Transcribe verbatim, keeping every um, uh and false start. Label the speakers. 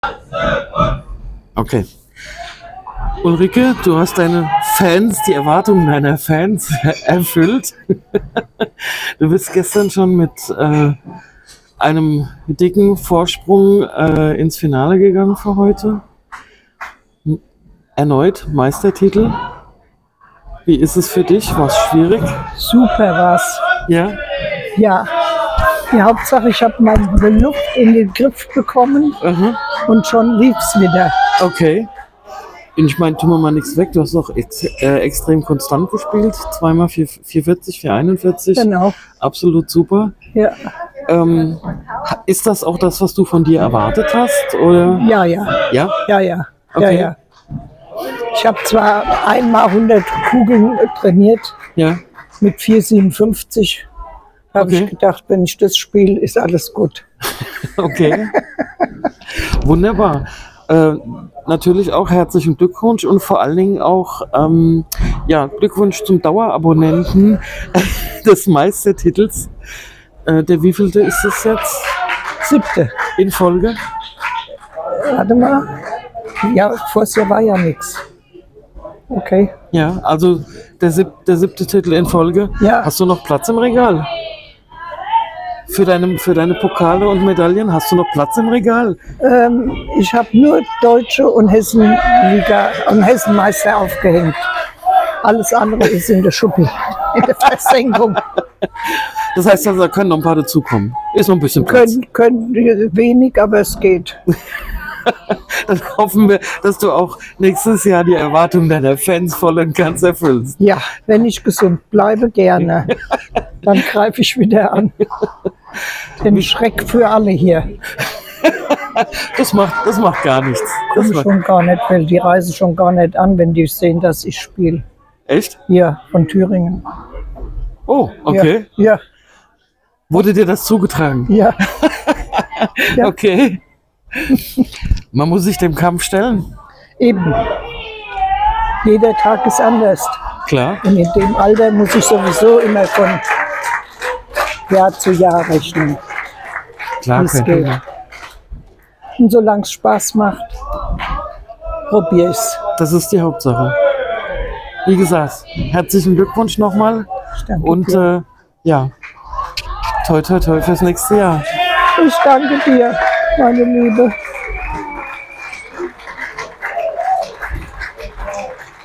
Speaker 1: Okay. Ulrike, du hast deine Fans, die Erwartungen deiner Fans erfüllt. Du bist gestern schon mit äh, einem dicken Vorsprung äh, ins Finale gegangen für heute. Erneut Meistertitel. Wie ist es für dich? War es schwierig?
Speaker 2: Super war's.
Speaker 1: Ja?
Speaker 2: Ja. Die Hauptsache, ich habe meine Luft in den Griff bekommen
Speaker 1: Aha.
Speaker 2: und schon lief's wieder.
Speaker 1: Okay. Und ich meine, tun wir mal nichts weg. Du hast auch ex äh, extrem konstant gespielt. Zweimal vier vierzig, vier einundvierzig.
Speaker 2: Genau.
Speaker 1: Absolut super.
Speaker 2: Ja.
Speaker 1: Ähm, ist das auch das, was du von dir erwartet hast? Oder?
Speaker 2: Ja, ja.
Speaker 1: Ja?
Speaker 2: Ja, ja.
Speaker 1: Okay.
Speaker 2: Ja, ja. Ich habe zwar einmal hundert Kugeln trainiert,
Speaker 1: Ja.
Speaker 2: mit vier siebenundfünfzig. Habe
Speaker 1: Okay.
Speaker 2: ich gedacht, wenn ich das spiele, ist alles gut.
Speaker 1: Okay. Wunderbar. Äh, natürlich auch herzlichen Glückwunsch und vor allen Dingen auch ähm, ja, Glückwunsch zum Dauerabonnenten des Meistertitels. Äh, der wievielte ist es jetzt
Speaker 2: Siebte.
Speaker 1: in Folge?
Speaker 2: Warte mal. Ja, vorher war ja nichts. Okay.
Speaker 1: Ja, also der, sieb der siebte Titel in Folge.
Speaker 2: Ja.
Speaker 1: Hast du noch Platz im Regal? Für deine, für deine Pokale und Medaillen hast du noch Platz im Regal?
Speaker 2: Ähm, ich habe nur Deutsche und Hessenliga und Hessenmeister aufgehängt. Alles andere ist in der Schuppi, in der Versenkung.
Speaker 1: Das heißt, also, da können noch ein paar dazukommen. Ist noch ein bisschen Platz.
Speaker 2: Können, können wenig, aber es geht.
Speaker 1: Dann hoffen wir, dass du auch nächstes Jahr die Erwartungen deiner Fans voll und ganz erfüllst.
Speaker 2: Ja, wenn ich gesund bleibe, gerne. Dann greife ich wieder an. Den Schreck für alle hier.
Speaker 1: Das macht, das macht gar nichts. Das
Speaker 2: Kommt
Speaker 1: macht,
Speaker 2: schon gar nicht, weil die reisen schon gar nicht an, wenn die sehen, dass ich spiele.
Speaker 1: echt?
Speaker 2: Hier von Thüringen.
Speaker 1: Oh, okay.
Speaker 2: Ja,
Speaker 1: Wurde dir das zugetragen?
Speaker 2: ja, ja.
Speaker 1: Okay. Man muss sich dem Kampf stellen.
Speaker 2: Eben. Jeder Tag ist anders.
Speaker 1: Klar.
Speaker 2: Und in dem Alter muss ich sowieso immer von Jahr zu Jahr rechnen,
Speaker 1: Klar.
Speaker 2: wie es
Speaker 1: kein
Speaker 2: geht.
Speaker 1: Thema.
Speaker 2: Und solange es Spaß macht, probiere ich es.
Speaker 1: Das ist die Hauptsache. Wie gesagt, herzlichen Glückwunsch nochmal.
Speaker 2: Ich danke
Speaker 1: Und
Speaker 2: dir.
Speaker 1: äh, ja, toi toi toi fürs nächste Jahr.
Speaker 2: Ich danke dir, meine Liebe.